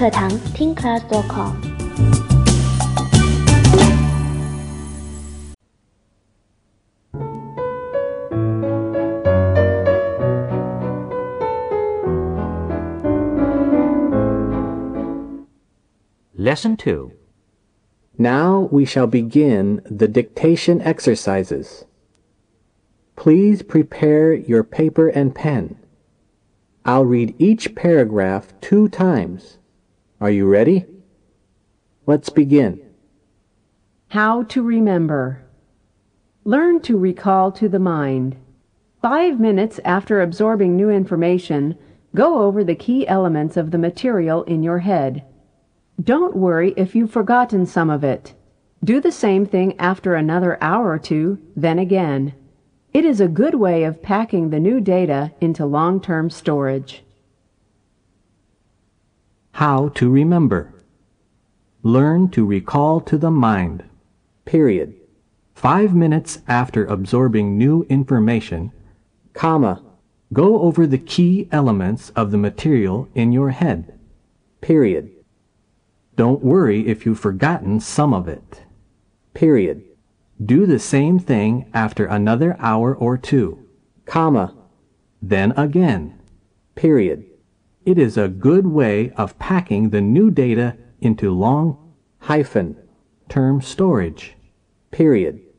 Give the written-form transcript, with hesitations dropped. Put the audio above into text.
课堂听 class.com。 Lesson 2. Now we shall begin the dictation exercises. Please prepare your paper and pen. I'll read each paragraph 2 times. Are you ready? Let's begin. How to remember. Learn to recall to the mind. 5 minutes after absorbing new information, go over the key elements of the material in your head. Don't worry if you've forgotten some of it. Do the same thing after another hour or 2, then again. It is a good way of packing the new data into long-term storage. How to remember. Learn to recall to the mind. Period. 5 minutes after absorbing new information, Comma. go over the key elements of the material in your head. Period. Don't worry if you've forgotten some of it. Period. Do the same thing after another hour or 2. Comma. Then again. Period. It is a good way of packing the new data into long Hyphen. term storage. Period.